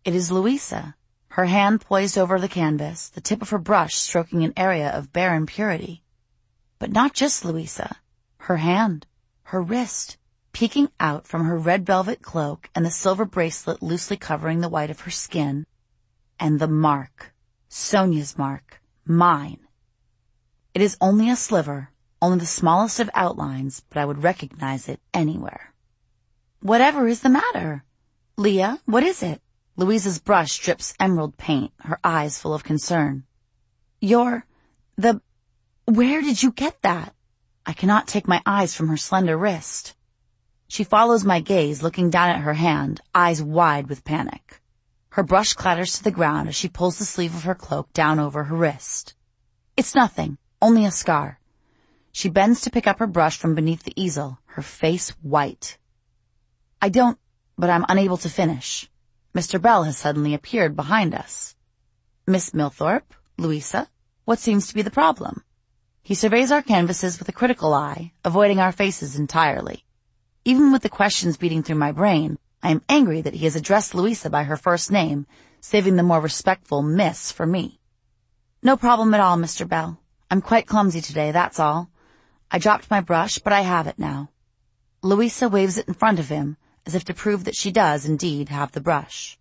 It is Louisa, her hand poised over the canvas, the tip of her brush stroking an area of barren purity. But not just Louisa. Her hand, her wrist, peeking out from her red velvet cloak and the silver bracelet loosely covering the white of her skin. And the mark. Sonia's mark. Mine. It is only a sliver, only the smallest of outlines, but I would recognize it anywhere. Whatever is the matter? Leah, what is it? Louisa's brush drips emerald paint, her eyes full of concern. Where did you get that? I cannot take my eyes from her slender wrist. She follows my gaze, looking down at her hand, eyes wide with panic. Her brush clatters to the ground as she pulls the sleeve of her cloak down over her wrist. It's nothing, only a scar. She bends to pick up her brush from beneath the easel, her face white. But I'm unable to finish. Mr. Bell has suddenly appeared behind us. Miss Milthorpe, Louisa, what seems to be the problem? He surveys our canvases with a critical eye, avoiding our faces entirely. Even with the questions beating through my brain, I am angry that he has addressed Louisa by her first name, saving the more respectful Miss for me. No problem at all, Mr. Bell. I'm quite clumsy today, that's all. I dropped my brush, but I have it now. Louisa waves it in front of him, as if to prove that she does indeed have the brush.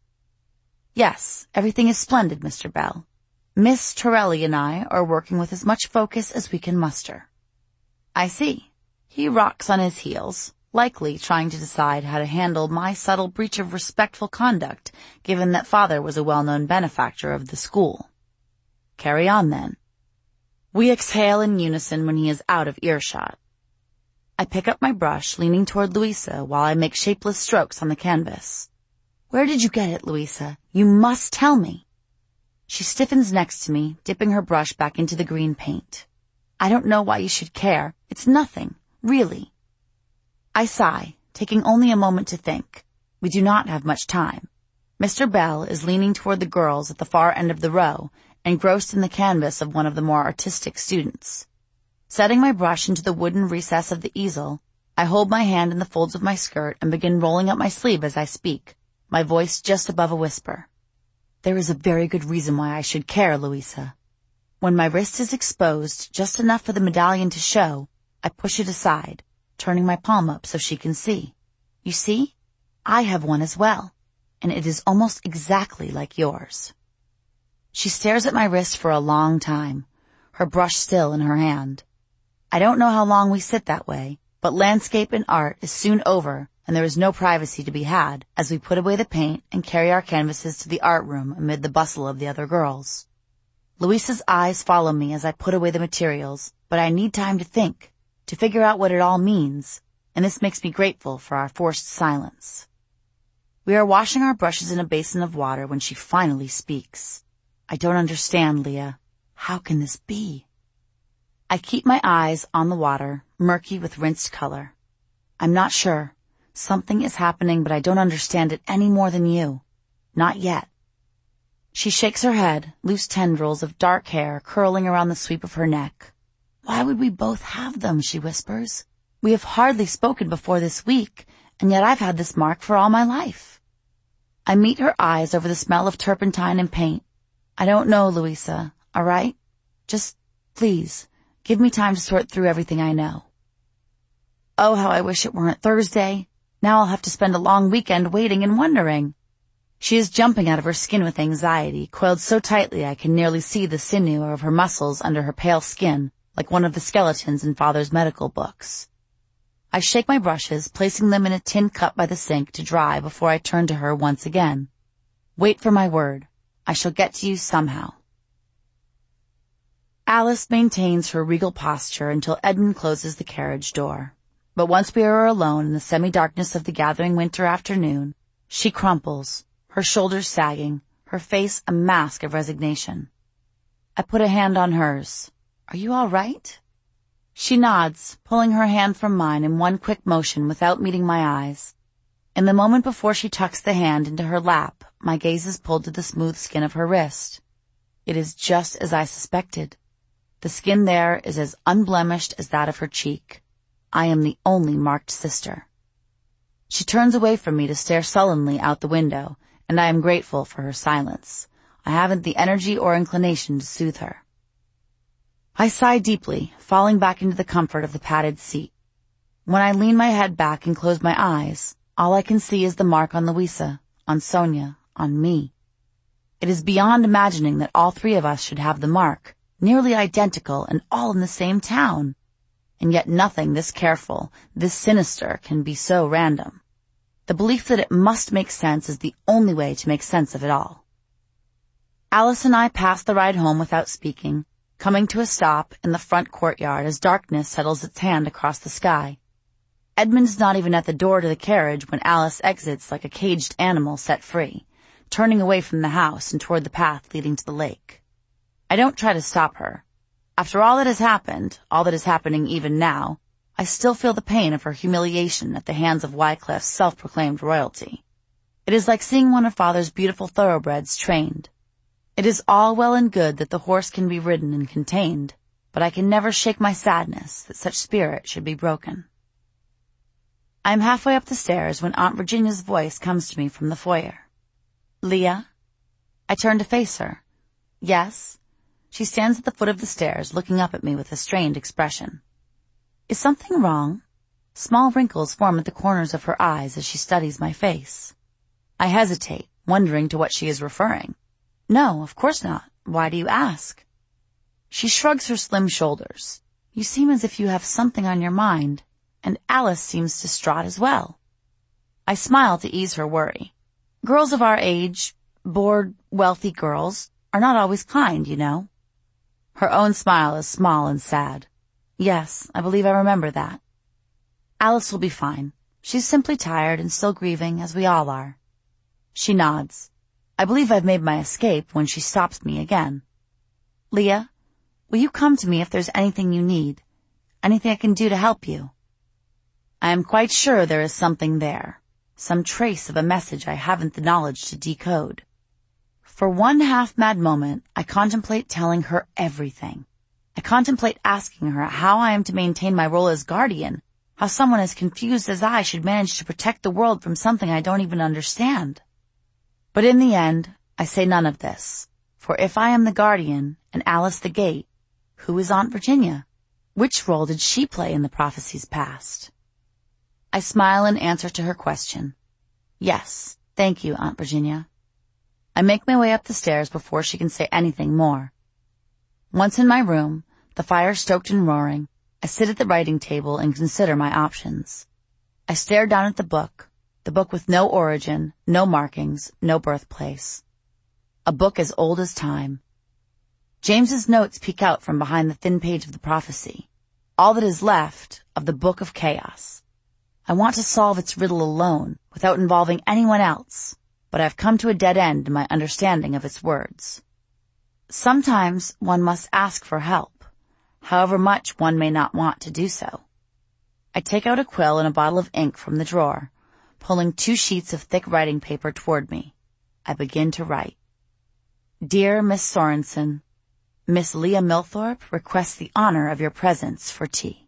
Yes, everything is splendid, Mr. Bell. Miss Torelli and I are working with as much focus as we can muster. I see. He rocks on his heels, likely trying to decide how to handle my subtle breach of respectful conduct, given that father was a well-known benefactor of the school. Carry on, then. We exhale in unison when he is out of earshot. I pick up my brush, leaning toward Louisa while I make shapeless strokes on the canvas. Where did you get it, Louisa? You must tell me. She stiffens next to me, dipping her brush back into the green paint. I don't know why you should care. It's nothing, really. I sigh, taking only a moment to think. We do not have much time. Mr. Bell is leaning toward the girls at the far end of the row, engrossed in the canvas of one of the more artistic students. Setting my brush into the wooden recess of the easel, I hold my hand in the folds of my skirt and begin rolling up my sleeve as I speak, my voice just above a whisper. There is a very good reason why I should care, Louisa. When my wrist is exposed, just enough for the medallion to show, I push it aside, turning my palm up so she can see. You see? I have one as well, and it is almost exactly like yours. She stares at my wrist for a long time, her brush still in her hand. I don't know how long we sit that way, but landscape and art is soon over, and there is no privacy to be had as we put away the paint and carry our canvases to the art room amid the bustle of the other girls. Louisa's eyes follow me as I put away the materials, but I need time to think, to figure out what it all means, and this makes me grateful for our forced silence. We are washing our brushes in a basin of water when she finally speaks. I don't understand, Leah. How can this be? I keep my eyes on the water, murky with rinsed color. I'm not sure. Something is happening, but I don't understand it any more than you. Not yet. She shakes her head, loose tendrils of dark hair curling around the sweep of her neck. Why would we both have them, she whispers. We have hardly spoken before this week, and yet I've had this mark for all my life. I meet her eyes over the smell of turpentine and paint. I don't know, Louisa, all right? Just, please, give me time to sort through everything I know. Oh, how I wish it weren't Thursday. Now I'll have to spend a long weekend waiting and wondering. She is jumping out of her skin with anxiety, coiled so tightly I can nearly see the sinew of her muscles under her pale skin, like one of the skeletons in Father's medical books. I shake my brushes, placing them in a tin cup by the sink to dry before I turn to her once again. Wait for my word. I shall get to you somehow. Alice maintains her regal posture until Edmund closes the carriage door. But once we are alone in the semi-darkness of the gathering winter afternoon, she crumples, her shoulders sagging, her face a mask of resignation. I put a hand on hers. Are you all right? She nods, pulling her hand from mine in one quick motion without meeting my eyes. In the moment before she tucks the hand into her lap, my gaze is pulled to the smooth skin of her wrist. It is just as I suspected. The skin there is as unblemished as that of her cheek. I am the only marked sister. She turns away from me to stare sullenly out the window, and I am grateful for her silence. I haven't the energy or inclination to soothe her. I sigh deeply, falling back into the comfort of the padded seat. When I lean my head back and close my eyes, all I can see is the mark on Louisa, on Sonia, on me. It is beyond imagining that all three of us should have the mark, nearly identical and all in the same town. And yet nothing this careful, this sinister, can be so random. The belief that it must make sense is the only way to make sense of it all. Alice and I passed the ride home without speaking, coming to a stop in the front courtyard as darkness settles its hand across the sky. Edmund is not even at the door to the carriage when Alice exits like a caged animal set free, turning away from the house and toward the path leading to the lake. I don't try to stop her. After all that has happened, all that is happening even now, I still feel the pain of her humiliation at the hands of Wycliffe's self-proclaimed royalty. It is like seeing one of Father's beautiful thoroughbreds trained. It is all well and good that the horse can be ridden and contained, but I can never shake my sadness that such spirit should be broken. I am halfway up the stairs when Aunt Virginia's voice comes to me from the foyer. "Leah?" I turn to face her. "Yes?" She stands at the foot of the stairs, looking up at me with a strained expression. "Is something wrong?" Small wrinkles form at the corners of her eyes as she studies my face. I hesitate, wondering to what she is referring. "No, of course not. Why do you ask?" She shrugs her slim shoulders. "You seem as if you have something on your mind, and Alice seems distraught as well." I smile to ease her worry. Girls of our age, bored, wealthy girls, are not always kind, you know. Her own smile is small and sad. "Yes, I believe I remember that." "Alice will be fine. She's simply tired and still grieving, as we all are." She nods. I believe I've made my escape when she stops me again. "Leah, will you come to me if there's anything you need? Anything I can do to help you?" I am quite sure there is something there, some trace of a message I haven't the knowledge to decode. For one half-mad moment, I contemplate telling her everything. I contemplate asking her how I am to maintain my role as guardian, how someone as confused as I should manage to protect the world from something I don't even understand. But in the end, I say none of this, for if I am the guardian and Alice the gate, who is Aunt Virginia? Which role did she play in the prophecies past? I smile in answer to her question. "Yes, thank you, Aunt Virginia." I make my way up the stairs before she can say anything more. Once in my room, the fire stoked and roaring, I sit at the writing table and consider my options. I stare down at the book with no origin, no markings, no birthplace. A book as old as time. James's notes peek out from behind the thin page of the prophecy. All that is left of the Book of Chaos. I want to solve its riddle alone, without involving anyone else, but I've come to a dead end in my understanding of its words. Sometimes one must ask for help, however much one may not want to do so. I take out a quill and a bottle of ink from the drawer, pulling 2 sheets of thick writing paper toward me. I begin to write. "Dear Miss Sorensen, Miss Leah Milthorpe requests the honor of your presence for tea."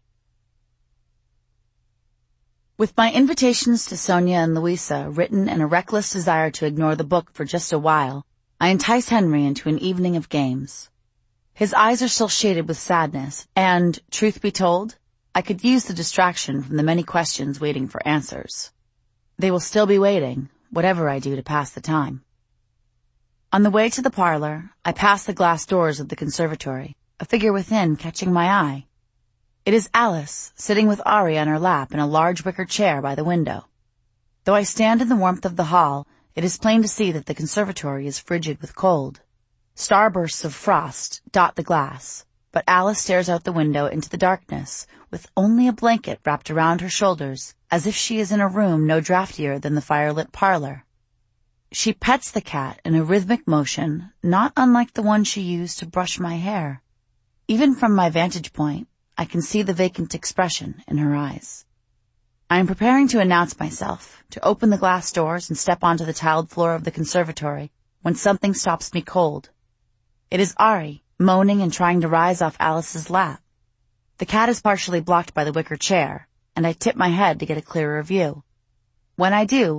With my invitations to Sonia and Louisa written in a reckless desire to ignore the book for just a while, I entice Henry into an evening of games. His eyes are still shaded with sadness, and, truth be told, I could use the distraction from the many questions waiting for answers. They will still be waiting, whatever I do to pass the time. On the way to the parlor, I pass the glass doors of the conservatory, a figure within catching my eye. It is Alice, sitting with Ari on her lap in a large wicker chair by the window. Though I stand in the warmth of the hall, it is plain to see that the conservatory is frigid with cold. Starbursts of frost dot the glass, but Alice stares out the window into the darkness, with only a blanket wrapped around her shoulders, as if she is in a room no draftier than the firelit parlor. She pets the cat in a rhythmic motion, not unlike the one she used to brush my hair. Even from my vantage point, I can see the vacant expression in her eyes. I am preparing to announce myself, to open the glass doors and step onto the tiled floor of the conservatory, when something stops me cold. It is Ari, moaning and trying to rise off Alice's lap. The cat is partially blocked by the wicker chair, and I tip my head to get a clearer view. When I do,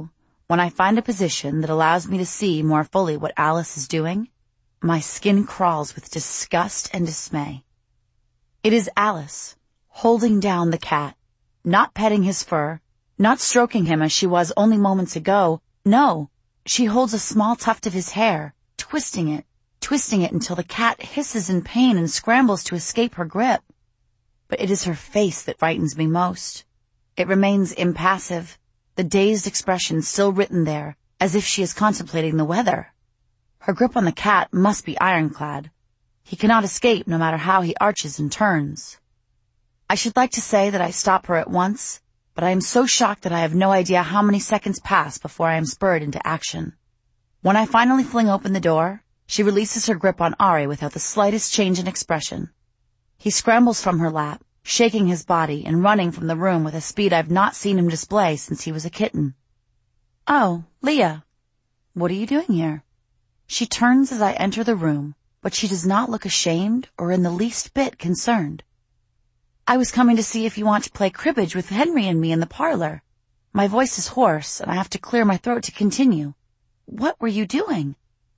When I find a position that allows me to see more fully what Alice is doing, my skin crawls with disgust and dismay. It is Alice, holding down the cat, not petting his fur, not stroking him as she was only moments ago. No, she holds a small tuft of his hair, twisting it until the cat hisses in pain and scrambles to escape her grip. But it is her face that frightens me most. It remains impassive, the dazed expression still written there, as if she is contemplating the weather. Her grip on the cat must be ironclad. He cannot escape no matter how he arches and turns. I should like to say that I stop her at once, but I am so shocked that I have no idea how many seconds pass before I am spurred into action. When I finally fling open the door, she releases her grip on Ari without the slightest change in expression. He scrambles from her lap, shaking his body and running from the room with a speed I've not seen him display since he was a kitten. "Oh, Leah, what are you doing here?" She turns as I enter the room, but she does not look ashamed or in the least bit concerned. "I was coming to see if you want to play cribbage with Henry and me in the parlor." My voice is hoarse, and I have to clear my throat to continue. "What were you doing?"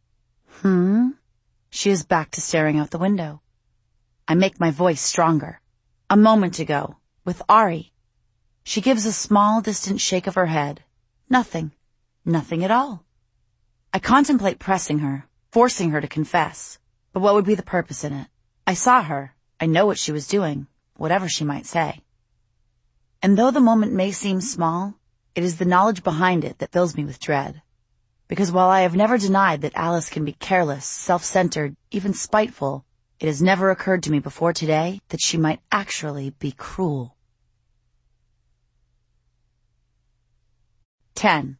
She is back to staring out the window. I make my voice stronger. "A moment ago, with Ari." She gives a small, distant shake of her head. Nothing. Nothing at all. I contemplate pressing her, forcing her to confess. But what would be the purpose in it? I saw her. I know what she was doing, whatever she might say. And though the moment may seem small, it is the knowledge behind it that fills me with dread. Because while I have never denied that Alice can be careless, self-centered, even spiteful, it has never occurred to me before today that she might actually be cruel. 10.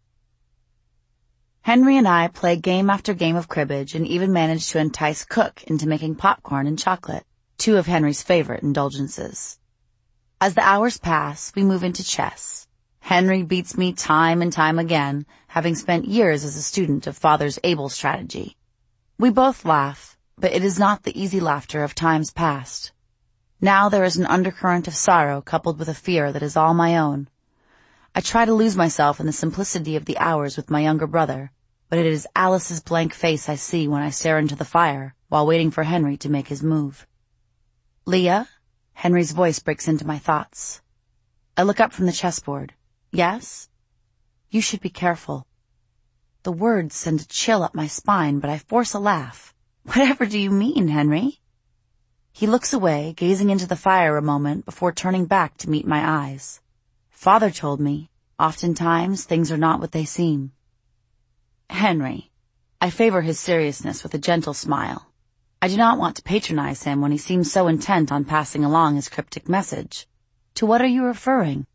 Henry and I play game after game of cribbage and even manage to entice Cook into making popcorn and chocolate, two of Henry's favorite indulgences. As the hours pass, we move into chess. Henry beats me time and time again, having spent years as a student of Father's able strategy. We both laugh, but it is not the easy laughter of times past. Now there is an undercurrent of sorrow coupled with a fear that is all my own. I try to lose myself in the simplicity of the hours with my younger brother, but it is Alice's blank face I see when I stare into the fire while waiting for Henry to make his move. "Leah?" Henry's voice breaks into my thoughts. I look up from the chessboard. "Yes?" "You should be careful." The words send a chill up my spine, but I force a laugh. "Whatever do you mean, Henry?" He looks away, gazing into the fire a moment before turning back to meet my eyes. Father told me, oftentimes things are not what they seem. "Henry." I favor his seriousness with a gentle smile. I do not want to patronize him when he seems so intent on passing along his cryptic message. "To what are you referring?"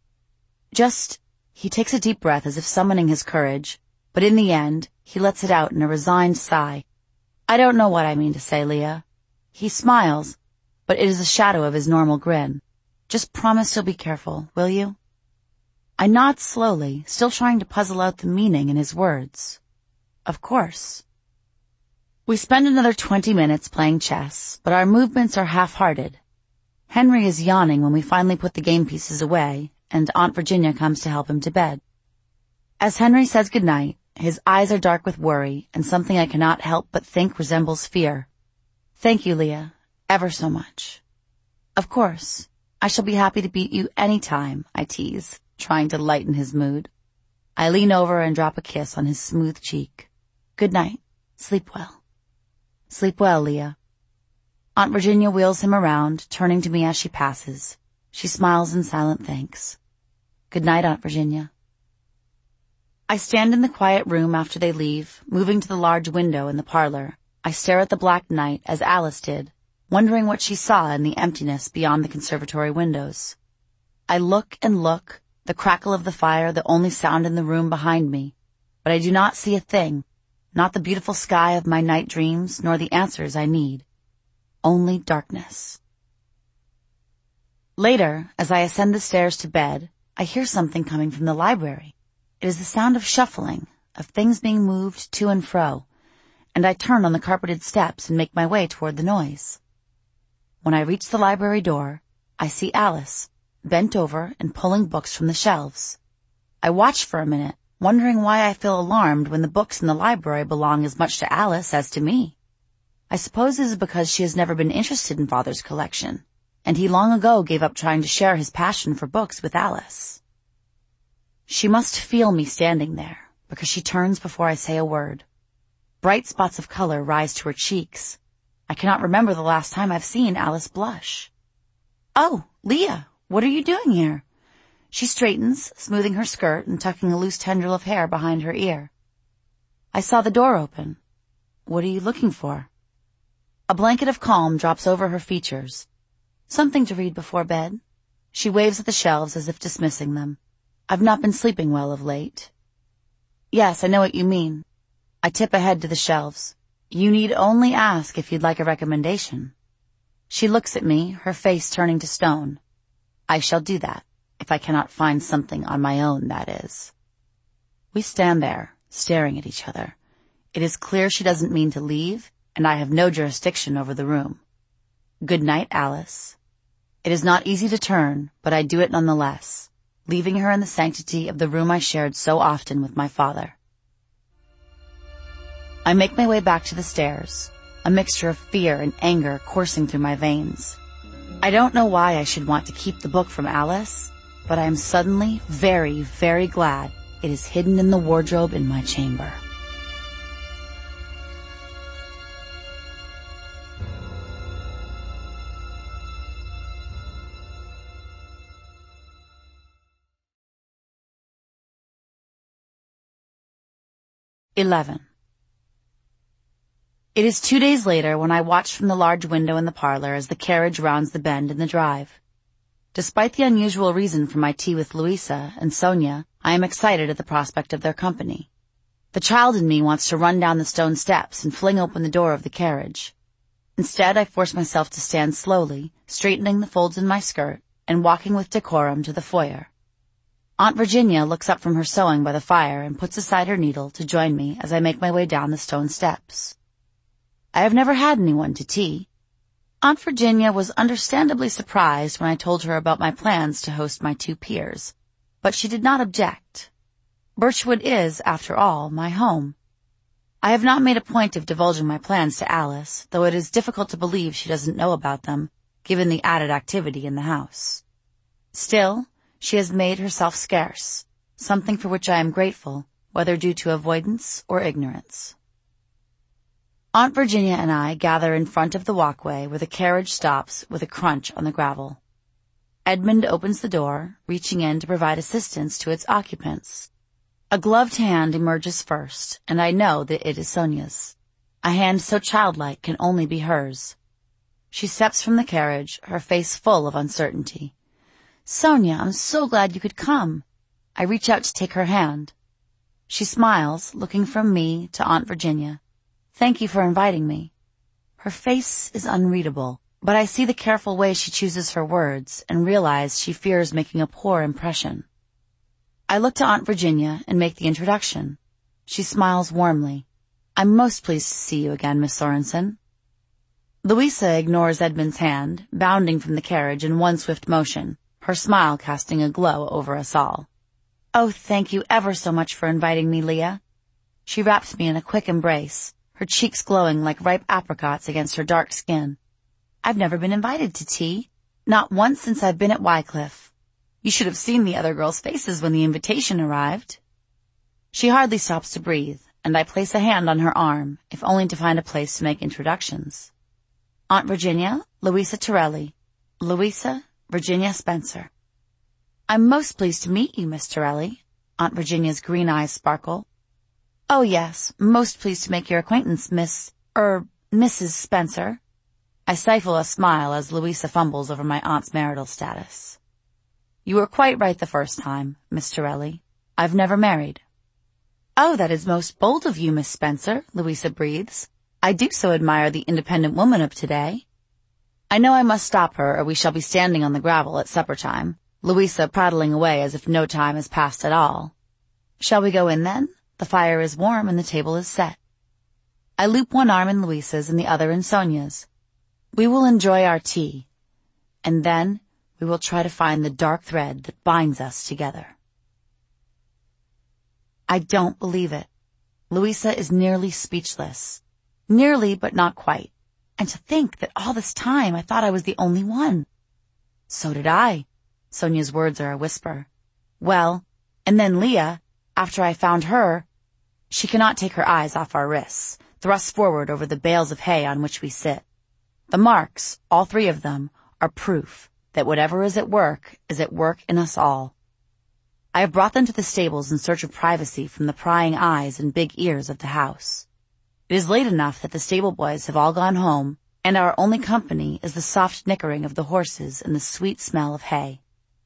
He takes a deep breath as if summoning his courage, but in the end, he lets it out in a resigned sigh. "I don't know what I mean to say, Leah." He smiles, but it is a shadow of his normal grin. "Just promise you'll be careful, will you?" I nod slowly, still trying to puzzle out the meaning in his words. "Of course." We spend another 20 minutes playing chess, but our movements are half-hearted. Henry is yawning when we finally put the game pieces away, and Aunt Virginia comes to help him to bed. As Henry says goodnight, his eyes are dark with worry and something I cannot help but think resembles fear. "Thank you, Leah, ever so much." "Of course. I shall be happy to beat you any time," I tease, trying to lighten his mood. I lean over and drop a kiss on his smooth cheek. "Good night. Sleep well." "Sleep well, Leah." Aunt Virginia wheels him around, turning to me as she passes. She smiles in silent thanks. "Good night, Aunt Virginia." I stand in the quiet room after they leave, moving to the large window in the parlor. I stare at the black night as Alice did, wondering what she saw in the emptiness beyond the conservatory windows. I look and look, the crackle of the fire the only sound in the room behind me, but I do not see a thing, not the beautiful sky of my night dreams, nor the answers I need. Only darkness. Later, as I ascend the stairs to bed, I hear something coming from the library. It is the sound of shuffling, of things being moved to and fro, and I turn on the carpeted steps and make my way toward the noise. When I reach the library door, I see Alice, bent over and pulling books from the shelves. I watch for a minute, wondering why I feel alarmed when the books in the library belong as much to Alice as to me. I suppose it is because she has never been interested in Father's collection, and he long ago gave up trying to share his passion for books with Alice. She must feel me standing there, because she turns before I say a word. Bright spots of color rise to her cheeks. I cannot remember the last time I've seen Alice blush. "Oh, Leah, what are you doing here?" She straightens, smoothing her skirt and tucking a loose tendril of hair behind her ear. I saw the door open. "What are you looking for?" A blanket of calm drops over her features. "Something to read before bed." She waves at the shelves as if dismissing them. "I've not been sleeping well of late." "Yes, I know what you mean." I tip ahead to the shelves. "You need only ask if you'd like a recommendation." She looks at me, her face turning to stone. "I shall do that, if I cannot find something on my own, that is." We stand there, staring at each other. It is clear she doesn't mean to leave, and I have no jurisdiction over the room. "Good night, Alice." It is not easy to turn, but I do it nonetheless, leaving her in the sanctity of the room I shared so often with my father. I make my way back to the stairs, a mixture of fear and anger coursing through my veins. I don't know why I should want to keep the book from Alice, but I am suddenly very, very glad it is hidden in the wardrobe in my chamber. (11) It is 2 days later when I watch from the large window in the parlor as the carriage rounds the bend in the drive. Despite the unusual reason for my tea with Louisa and Sonia, I am excited at the prospect of their company. The child in me wants to run down the stone steps and fling open the door of the carriage. Instead, I force myself to stand slowly, straightening the folds in my skirt and walking with decorum to the foyer. Aunt Virginia looks up from her sewing by the fire and puts aside her needle to join me as I make my way down the stone steps. I have never had anyone to tea. Aunt Virginia was understandably surprised when I told her about my plans to host my 2 peers, but she did not object. Birchwood is, after all, my home. I have not made a point of divulging my plans to Alice, though it is difficult to believe she doesn't know about them, given the added activity in the house. Still, she has made herself scarce, something for which I am grateful, whether due to avoidance or ignorance. Aunt Virginia and I gather in front of the walkway where the carriage stops with a crunch on the gravel. Edmund opens the door, reaching in to provide assistance to its occupants. A gloved hand emerges first, and I know that it is Sonia's. A hand so childlike can only be hers. She steps from the carriage, her face full of uncertainty. "Sonia, I'm so glad you could come." I reach out to take her hand. She smiles, looking from me to Aunt Virginia. "Thank you for inviting me." Her face is unreadable, but I see the careful way she chooses her words and realize she fears making a poor impression. I look to Aunt Virginia and make the introduction. She smiles warmly. "I'm most pleased to see you again, Miss Sorensen." Louisa ignores Edmund's hand, bounding from the carriage in one swift motion, her smile casting a glow over us all. "Oh, thank you ever so much for inviting me, Leah." She wraps me in a quick embrace, her cheeks glowing like ripe apricots against her dark skin. "I've never been invited to tea. Not once since I've been at Wycliffe. You should have seen the other girls' faces when the invitation arrived." She hardly stops to breathe, and I place a hand on her arm, if only to find a place to make introductions. "Aunt Virginia, Louisa Torelli. Louisa, Virginia Spencer." "I'm most pleased to meet you, Miss Torelli." Aunt Virginia's green eyes sparkle. "Oh, yes, most pleased to make your acquaintance, Mrs. Spencer." I stifle a smile as Louisa fumbles over my aunt's marital status. "You were quite right the first time, Miss Torelli. I've never married." "Oh, that is most bold of you, Miss Spencer," Louisa breathes. "I do so admire the independent woman of today." I know I must stop her or we shall be standing on the gravel at supper time, Louisa prattling away as if no time has passed at all. "Shall we go in then? The fire is warm and the table is set." I loop one arm in Louisa's and the other in Sonia's. We will enjoy our tea, and then we will try to find the dark thread that binds us together. I don't believe it. Louisa is nearly speechless. Nearly, but not quite. And to think that all this time I thought I was the only one. So did I. Sonia's words are a whisper. Well, and then Leah, after I found her, she cannot take her eyes off our wrists, thrust forward over the bales of hay on which we sit. The marks, all three of them, are proof that whatever is at work in us all. I have brought them to the stables in search of privacy from the prying eyes and big ears of the house. It is late enough that the stable boys have all gone home, and our only company is the soft nickering of the horses and the sweet smell of hay.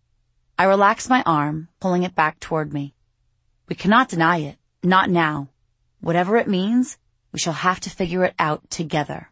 I relax my arm, pulling it back toward me. We cannot deny it, not now. Whatever it means, we shall have to figure it out together.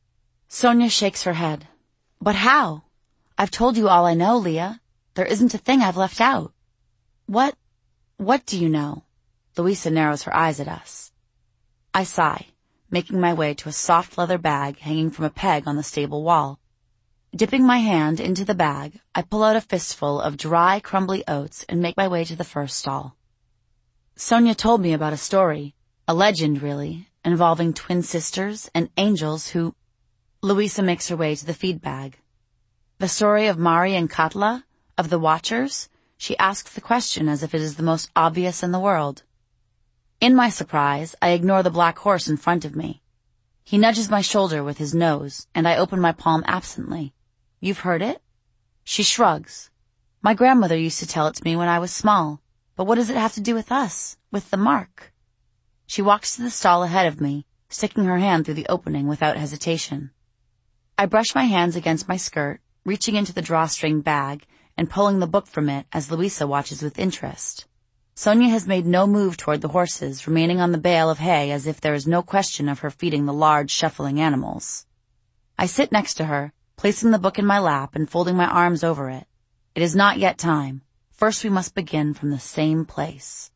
Sonia shakes her head. But how? I've told you all I know, Leah. There isn't a thing I've left out. What do you know? Louisa narrows her eyes at us. I sigh, making my way to a soft leather bag hanging from a peg on the stable wall. Dipping my hand into the bag, I pull out a fistful of dry, crumbly oats and make my way to the first stall. Sonia told me about a story, a legend really, involving twin sisters and angels who... Louisa makes her way to the feed bag. The story of Mari and Katla, of the Watchers? She asks the question as if it is the most obvious in the world. In my surprise, I ignore the black horse in front of me. He nudges my shoulder with his nose, and I open my palm absently. You've heard it? She shrugs. My grandmother used to tell it to me when I was small, but what does it have to do with us, with the mark? She walks to the stall ahead of me, sticking her hand through the opening without hesitation. I brush my hands against my skirt, reaching into the drawstring bag and pulling the book from it as Louisa watches with interest. Sonia has made no move toward the horses, remaining on the bale of hay as if there is no question of her feeding the large, shuffling animals. I sit next to her, placing the book in my lap and folding my arms over it. It is not yet time. First we must begin from the same place.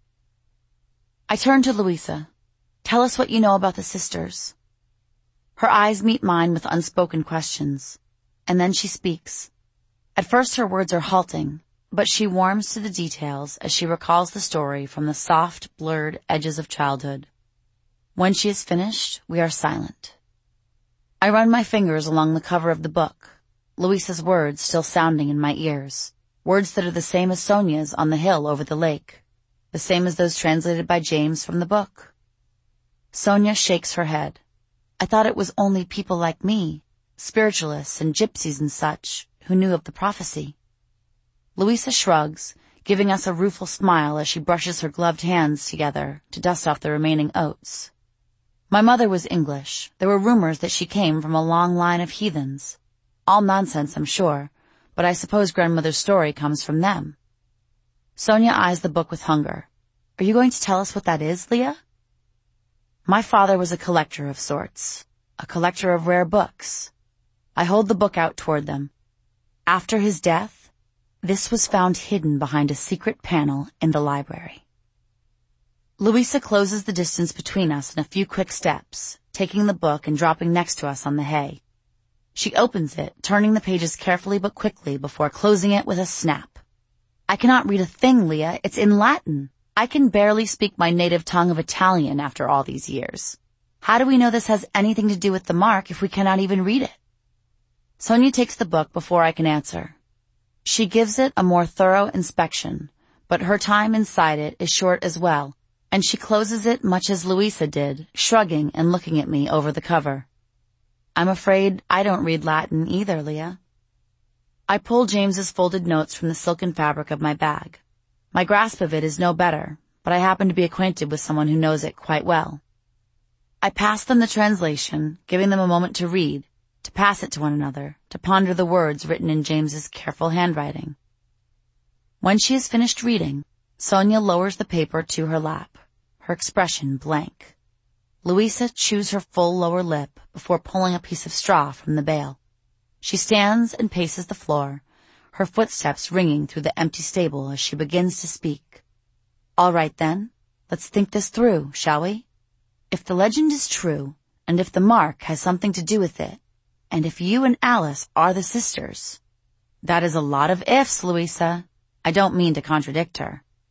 I turn to Louisa. Tell us what you know about the sisters. Her eyes meet mine with unspoken questions, and then she speaks. At first her words are halting, but she warms to the details as she recalls the story from the soft, blurred edges of childhood. When she is finished, we are silent. I run my fingers along the cover of the book, Louisa's words still sounding in my ears, words that are the same as Sonia's on the hill over the lake, the same as those translated by James from the book. Sonia shakes her head. I thought it was only people like me, spiritualists and gypsies and such, who knew of the prophecy. Louisa shrugs, giving us a rueful smile as she brushes her gloved hands together to dust off the remaining oats. My mother was English. There were rumors that she came from a long line of heathens. All nonsense, I'm sure, but I suppose grandmother's story comes from them. Sonia eyes the book with hunger. Are you going to tell us what that is, Leah? My father was a collector of sorts, a collector of rare books. I hold the book out toward them. After his death, this was found hidden behind a secret panel in the library. Louisa closes the distance between us in a few quick steps, taking the book and dropping next to us on the hay. She opens it, turning the pages carefully but quickly before closing it with a snap. I cannot read a thing, Leah. It's in Latin. I can barely speak my native tongue of Italian after all these years. How do we know this has anything to do with the mark if we cannot even read it? Sonia takes the book before I can answer. She gives it a more thorough inspection, but her time inside it is short as well, and she closes it much as Louisa did, shrugging and looking at me over the cover. I'm afraid I don't read Latin either, Leah. I pull James's folded notes from the silken fabric of my bag. My grasp of it is no better, but I happen to be acquainted with someone who knows it quite well. I pass them the translation, giving them a moment to read, to pass it to one another, to ponder the words written in James's careful handwriting. When she has finished reading, Sonia lowers the paper to her lap, her expression blank. Louisa chews her full lower lip before pulling a piece of straw from the bale. She stands and paces the floor, her footsteps ringing through the empty stable as she begins to speak. All right then, let's think this through, shall we? If the legend is true, and if the mark has something to do with it, and if you and Alice are the sisters. That is a lot of ifs, Louisa. I don't mean to contradict her.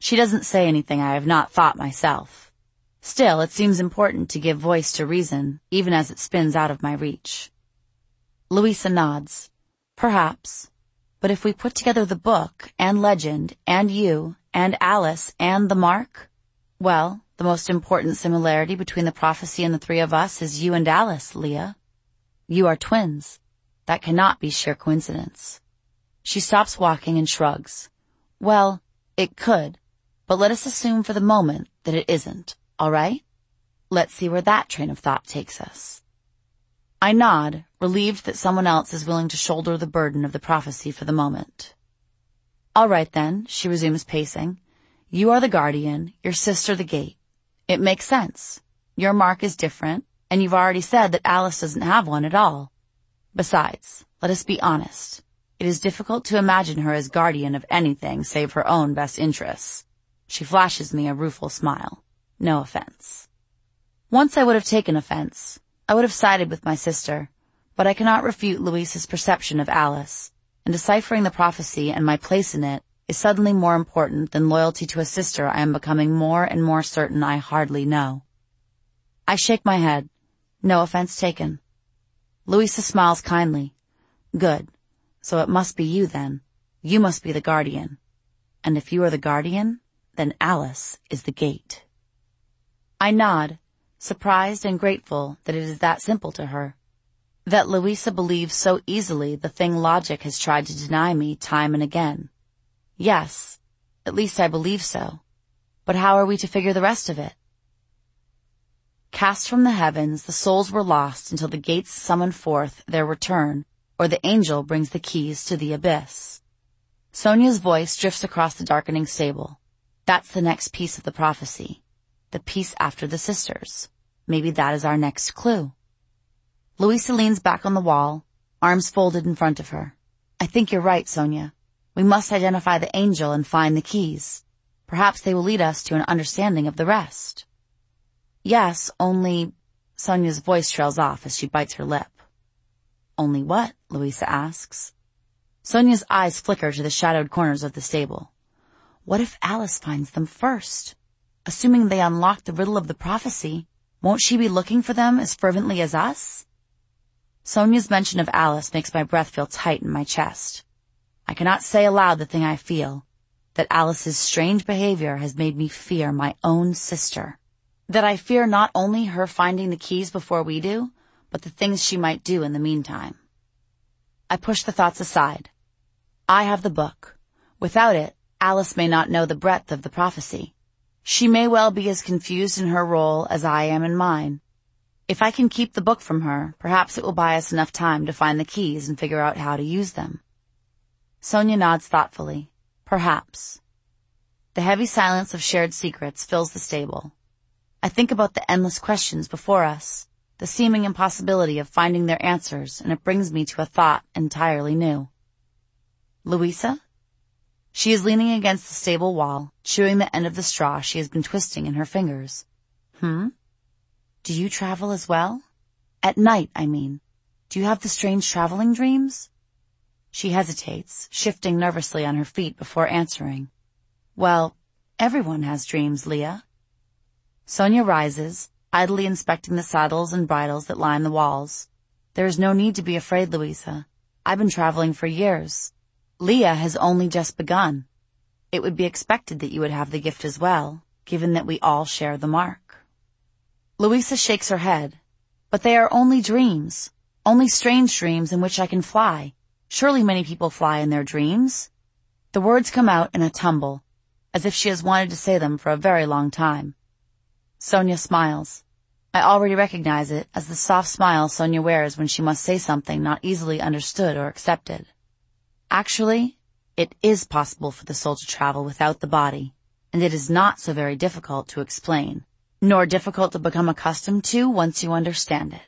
She doesn't say anything I have not thought myself. Still, it seems important to give voice to reason, even as it spins out of my reach. Louisa nods. Perhaps. But if we put together the book, and legend, and you, and Alice, and the mark, well, the most important similarity between the prophecy and the three of us is you and Alice, Leah. You are twins. That cannot be sheer coincidence. She stops walking and shrugs. Well, it could, but let us assume for the moment that it isn't, all right? Let's see where that train of thought takes us. I nod, relieved that someone else is willing to shoulder the burden of the prophecy for the moment. All right then, she resumes pacing. You are the guardian, your sister the gate. It makes sense. Your mark is different, and you've already said that Alice doesn't have one at all. Besides, let us be honest. It is difficult to imagine her as guardian of anything save her own best interests. She flashes me a rueful smile. No offense. Once I would have taken offense. I would have sided with my sister, but I cannot refute Louisa's perception of Alice, and deciphering the prophecy and my place in it is suddenly more important than loyalty to a sister I am becoming more and more certain I hardly know. I shake my head. No offense taken. Louisa smiles kindly. Good. So it must be you then. You must be the guardian. And if you are the guardian, then Alice is the gate. I nod, surprised and grateful that it is that simple to her. That Louisa believes so easily the thing logic has tried to deny me time and again. Yes, at least I believe so. But how are we to figure the rest of it? Cast from the heavens, the souls were lost until the gates summon forth their return, or the angel brings the keys to the abyss. Sonia's voice drifts across the darkening stable. That's the next piece of the prophecy. The piece after the sisters. Maybe that is our next clue. Louisa leans back on the wall, arms folded in front of her. I think you're right, Sonia. We must identify the angel and find the keys. Perhaps they will lead us to an understanding of the rest. Yes, only... Sonia's voice trails off as she bites her lip. Only what? Louisa asks. Sonia's eyes flicker to the shadowed corners of the stable. What if Alice finds them first? Assuming they unlock the riddle of the prophecy, won't she be looking for them as fervently as us? Sonia's mention of Alice makes my breath feel tight in my chest. I cannot say aloud the thing I feel, that Alice's strange behavior has made me fear my own sister. That I fear not only her finding the keys before we do, but the things she might do in the meantime. I push the thoughts aside. I have the book. Without it, Alice may not know the breadth of the prophecy. She may well be as confused in her role as I am in mine. If I can keep the book from her, perhaps it will buy us enough time to find the keys and figure out how to use them. Sonia nods thoughtfully. Perhaps. The heavy silence of shared secrets fills the stable. I think about the endless questions before us, the seeming impossibility of finding their answers, and it brings me to a thought entirely new. Louisa? She is leaning against the stable wall, chewing the end of the straw she has been twisting in her fingers. Do you travel as well? At night, I mean. Do you have the strange traveling dreams? She hesitates, shifting nervously on her feet before answering. Well, everyone has dreams, Leah. Sonia rises, idly inspecting the saddles and bridles that line the walls. There is no need to be afraid, Louisa. I've been traveling for years. Leah has only just begun. It would be expected that you would have the gift as well, given that we all share the mark. Louisa shakes her head. But they are only dreams, only strange dreams in which I can fly. Surely many people fly in their dreams. The words come out in a tumble, as if she has wanted to say them for a very long time. Sonia smiles. I already recognize it as the soft smile Sonia wears when she must say something not easily understood or accepted. Actually, it is possible for the soul to travel without the body, and it is not so very difficult to explain, nor difficult to become accustomed to once you understand it.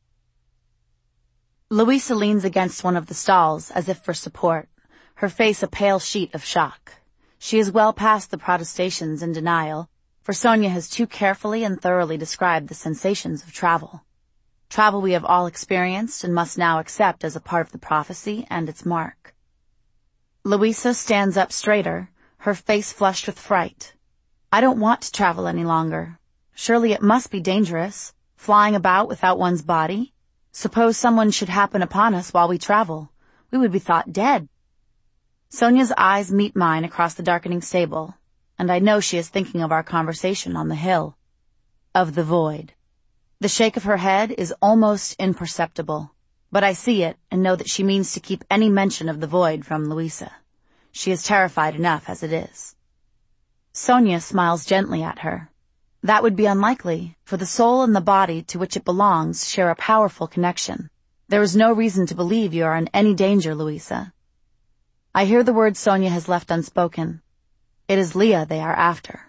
Louisa leans against one of the stalls as if for support, her face a pale sheet of shock. She is well past the protestations and denial, for Sonia has too carefully and thoroughly described the sensations of travel. Travel we have all experienced and must now accept as a part of the prophecy and its mark. Louisa stands up straighter, her face flushed with fright. I don't want to travel any longer. Surely it must be dangerous, flying about without one's body. Suppose someone should happen upon us while we travel. We would be thought dead. Sonia's eyes meet mine across the darkening stable, and I know she is thinking of our conversation on the hill. Of the void. The shake of her head is almost imperceptible, but I see it and know that she means to keep any mention of the void from Louisa. She is terrified enough as it is. Sonia smiles gently at her. That would be unlikely, for the soul and the body to which it belongs share a powerful connection. There is no reason to believe you are in any danger, Louisa. I hear the word Sonia has left unspoken. It is Leah they are after.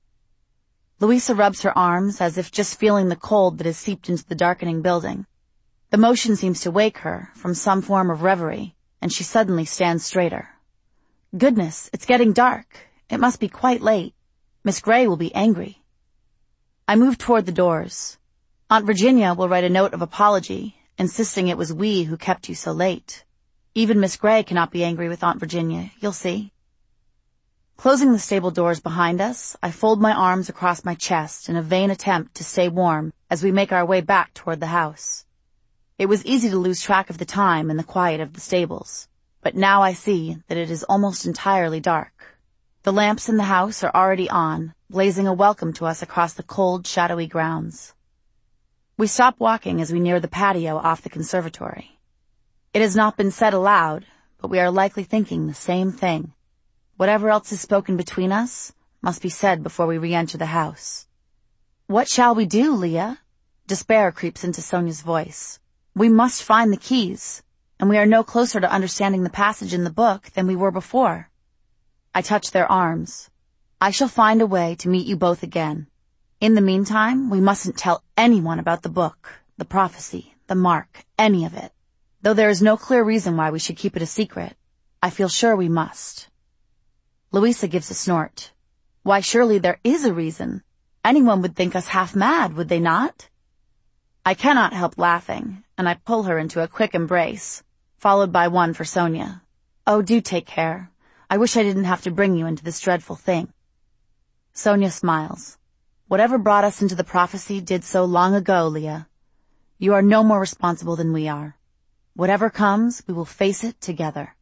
Louisa rubs her arms as if just feeling the cold that has seeped into the darkening building. The motion seems to wake her from some form of reverie, and she suddenly stands straighter. Goodness, it's getting dark. It must be quite late. Miss Gray will be angry. I move toward the doors. Aunt Virginia will write a note of apology, insisting it was we who kept you so late. Even Miss Gray cannot be angry with Aunt Virginia, you'll see. Closing the stable doors behind us, I fold my arms across my chest in a vain attempt to stay warm as we make our way back toward the house. It was easy to lose track of the time in the quiet of the stables, but now I see that it is almost entirely dark. The lamps in the house are already on, blazing a welcome to us across the cold, shadowy grounds. We stop walking as we near the patio off the conservatory. It has not been said aloud, but we are likely thinking the same thing. Whatever else is spoken between us must be said before we re-enter the house. What shall we do, Leah? Despair creeps into Sonia's voice. We must find the keys, and we are no closer to understanding the passage in the book than we were before. I touch their arms. I shall find a way to meet you both again. In the meantime, we mustn't tell anyone about the book, the prophecy, the mark, any of it. Though there is no clear reason why we should keep it a secret, I feel sure we must. Louisa gives a snort. Why, surely there is a reason. Anyone would think us half mad, would they not? I cannot help laughing, and I pull her into a quick embrace, followed by one for Sonia. Oh, do take care. I wish I didn't have to bring you into this dreadful thing. Sonia smiles. Whatever brought us into the prophecy did so long ago, Leah. You are no more responsible than we are. Whatever comes, we will face it together.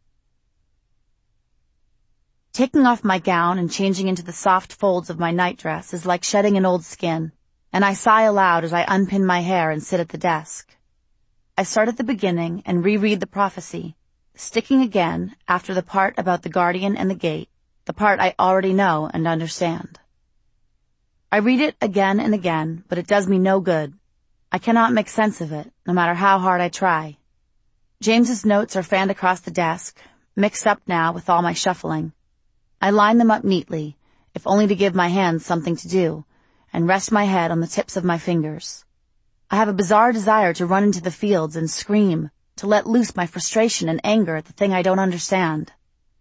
Taking off my gown and changing into the soft folds of my nightdress is like shedding an old skin, and I sigh aloud as I unpin my hair and sit at the desk. I start at the beginning and reread the prophecy, sticking again after the part about the guardian and the gate, the part I already know and understand. I read it again and again, but it does me no good. I cannot make sense of it, no matter how hard I try. James's notes are fanned across the desk, mixed up now with all my shuffling. I line them up neatly, if only to give my hands something to do, and rest my head on the tips of my fingers. I have a bizarre desire to run into the fields and scream, to let loose my frustration and anger at the thing I don't understand.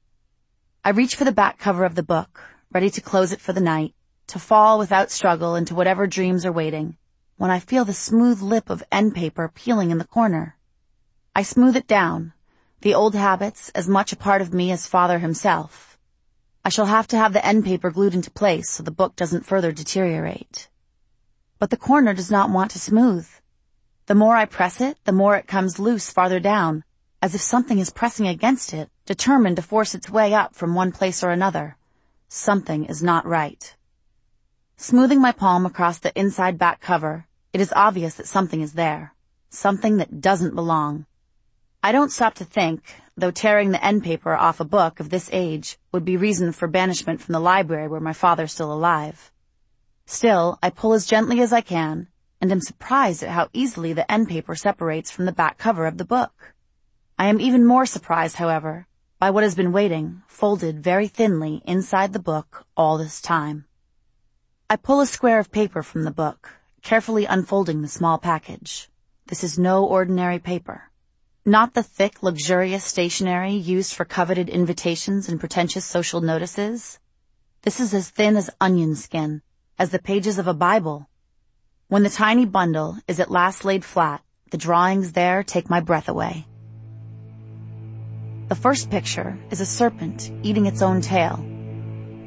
I reach for the back cover of the book, ready to close it for the night, to fall without struggle into whatever dreams are waiting, when I feel the smooth lip of end paper peeling in the corner. I smooth it down, the old habits as much a part of me as Father himself. I shall have to have the end paper glued into place so the book doesn't further deteriorate. But the corner does not want to smooth. The more I press it, the more it comes loose farther down, as if something is pressing against it, determined to force its way up from one place or another. Something is not right. Smoothing my palm across the inside back cover, it is obvious that something is there. Something that doesn't belong. I don't stop to think, though tearing the end paper off a book of this age would be reason for banishment from the library were my father still alive. Still, I pull as gently as I can, and am surprised at how easily the end paper separates from the back cover of the book. I am even more surprised, however, by what has been waiting, folded very thinly inside the book all this time. I pull a square of paper from the book, carefully unfolding the small package. This is no ordinary paper. Not the thick, luxurious stationery used for coveted invitations and pretentious social notices. This is as thin as onion skin, as the pages of a Bible. When the tiny bundle is at last laid flat, the drawings there take my breath away. The first picture is a serpent eating its own tail,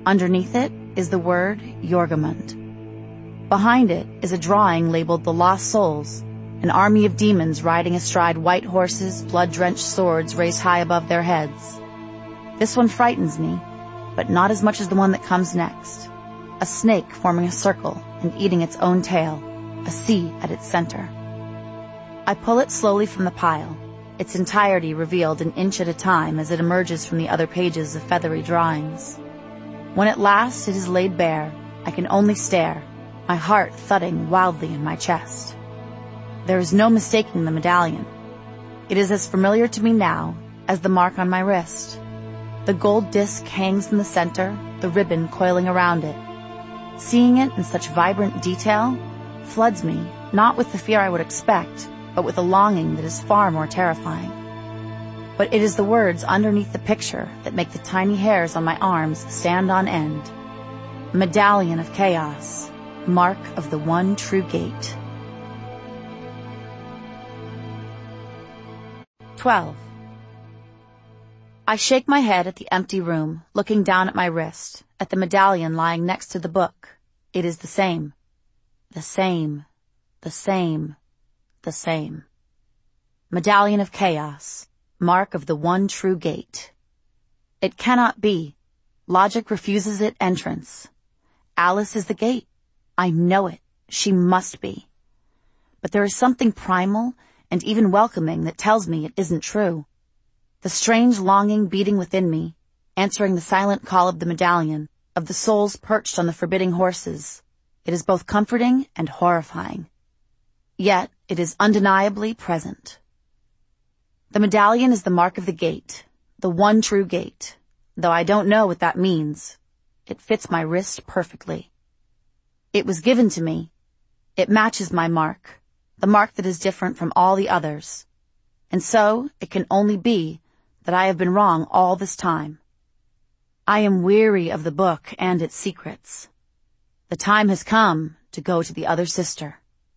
Underneath it is the word Jorgemund. Behind it is a drawing labeled The Lost Souls. An army of demons riding astride white horses, blood-drenched swords raised high above their heads. This one frightens me, but not as much as the one that comes next. A snake forming a circle and eating its own tail, a C at its center. I pull it slowly from the pile, its entirety revealed an inch at a time as it emerges from the other pages of feathery drawings. When at last it is laid bare, I can only stare, my heart thudding wildly in my chest. There is no mistaking the medallion. It is as familiar to me now as the mark on my wrist. The gold disc hangs in the center, the ribbon coiling around it. Seeing it in such vibrant detail floods me, not with the fear I would expect, but with a longing that is far more terrifying. But it is the words underneath the picture that make the tiny hairs on my arms stand on end. Medallion of Chaos, mark of the one true gate. 12. I shake my head at the empty room, looking down at my wrist, at the medallion lying next to the book. It is the same. The same. The same. The same. Medallion of Chaos, mark of the one true gate. It cannot be. Logic refuses it entrance. Alice is the gate. I know it. She must be. But there is something primal and even welcoming that tells me it isn't true. The strange longing beating within me, answering the silent call of the medallion, of the souls perched on the forbidding horses. It is both comforting and horrifying. Yet it is undeniably present. The medallion is the mark of the gate, the one true gate, though I don't know what that means. It fits my wrist perfectly. It was given to me. It matches my mark, the mark that is different from all the others. And so it can only be that I have been wrong all this time. I am weary of the book and its secrets. The time has come to go to the other sister.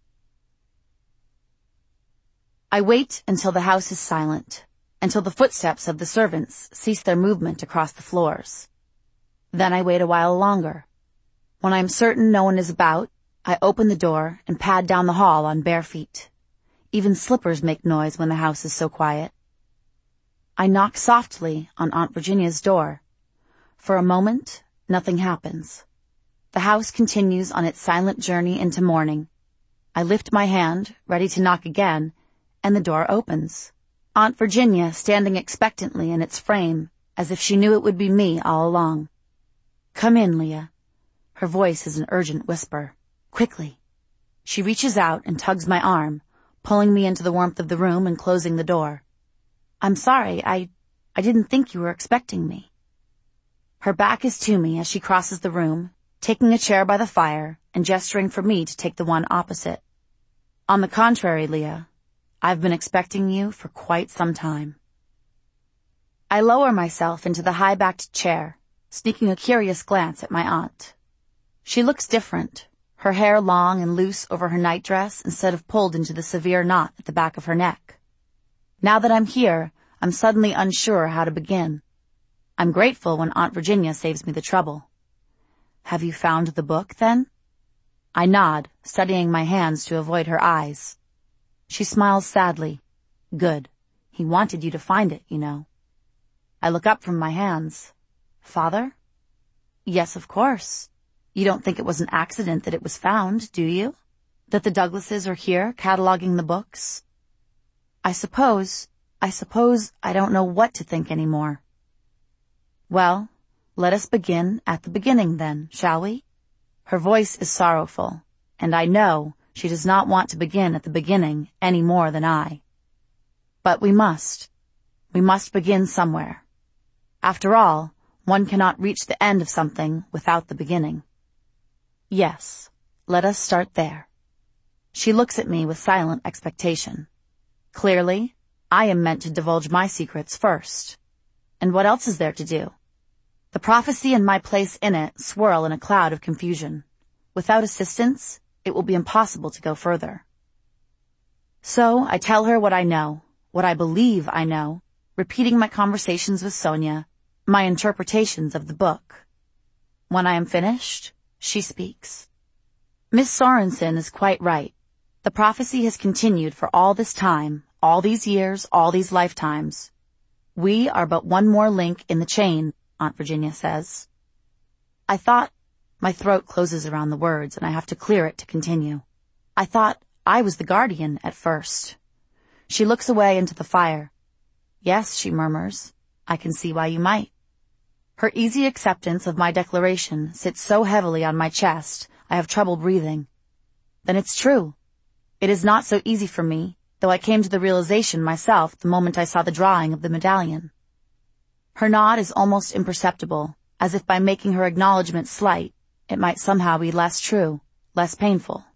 I wait until the house is silent, until the footsteps of the servants cease their movement across the floors. Then I wait a while longer. When I am certain no one is about, I open the door and pad down the hall on bare feet. Even slippers make noise when the house is so quiet. I knock softly on Aunt Virginia's door. For a moment, nothing happens. The house continues on its silent journey into morning. I lift my hand, ready to knock again, and the door opens. Aunt Virginia standing expectantly in its frame, as if she knew it would be me all along. "Come in, Leah." Her voice is an urgent whisper. "Quickly." She reaches out and tugs my arm, pulling me into the warmth of the room and closing the door. "I'm sorry, I didn't think you were expecting me." Her back is to me as she crosses the room, taking a chair by the fire and gesturing for me to take the one opposite. "On the contrary, Leah, I've been expecting you for quite some time." I lower myself into the high-backed chair, sneaking a curious glance at my aunt. She looks different, her hair long and loose over her nightdress instead of pulled into the severe knot at the back of her neck. Now that I'm here, I'm suddenly unsure how to begin. I'm grateful when Aunt Virginia saves me the trouble. "Have you found the book, then?" I nod, steadying my hands to avoid her eyes. She smiles sadly. "Good. He wanted you to find it, you know." I look up from my hands. "Father?" "Yes, of course. You don't think it was an accident that it was found, do you? That the Douglases are here cataloging the books?" I suppose I don't know what to think anymore." "Well, let us begin at the beginning then, shall we?" Her voice is sorrowful, and I know she does not want to begin at the beginning any more than I. But we must. We must begin somewhere. After all, one cannot reach the end of something without the beginning. Yes, let us start there. She looks at me with silent expectation. Clearly, I am meant to divulge my secrets first. And what else is there to do? The prophecy and my place in it swirl in a cloud of confusion. Without assistance, it will be impossible to go further. So I tell her what I know, what I believe I know, repeating my conversations with Sonia, my interpretations of the book. When I am finished, she speaks. Miss Sorensen is quite right. The prophecy has continued for all this time, all these years, all these lifetimes. We are but one more link in the chain, Aunt Virginia says. I thought, my throat closes around the words and I have to clear it to continue. I thought I was the guardian at first. She looks away into the fire. Yes, she murmurs, I can see why you might. Her easy acceptance of my declaration sits so heavily on my chest, I have trouble breathing. Then it's true. It is not so easy for me, though I came to the realization myself the moment I saw the drawing of the medallion. Her nod is almost imperceptible, as if by making her acknowledgement slight, it might somehow be less true, less painful.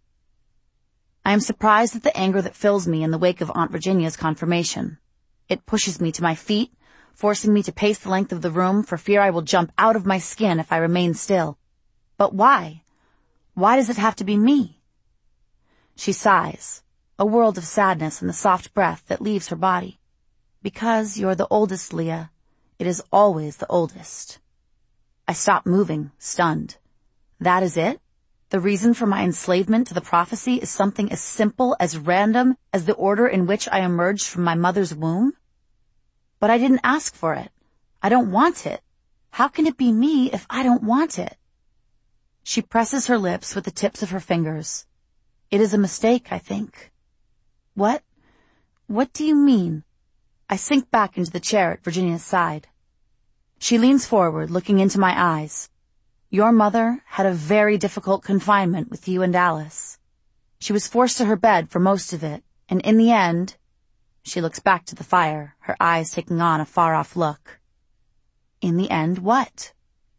I am surprised at the anger that fills me in the wake of Aunt Virginia's confirmation. It pushes me to my feet, forcing me to pace the length of the room for fear I will jump out of my skin if I remain still. But why? Why does it have to be me? She sighs, a world of sadness in the soft breath that leaves her body. Because you're the oldest, Leah. It is always the oldest. I stop moving, stunned. That is it? The reason for my enslavement to the prophecy is something as simple, as random, as the order in which I emerged from my mother's womb? But I didn't ask for it. I don't want it. How can it be me if I don't want it? She presses her lips with the tips of her fingers. It is a mistake, I think. What? What do you mean? I sink back into the chair at Virginia's side. She leans forward, looking into my eyes. Your mother had a very difficult confinement with you and Alice. She was forced to her bed for most of it, and in the end, she looks back to the fire, her eyes taking on a far-off look. In the end, what?